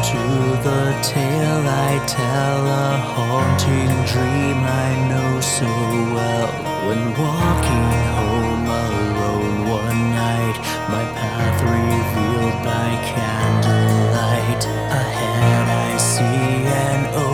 to the tale I tell, a haunting dream I know so well. When walking home alone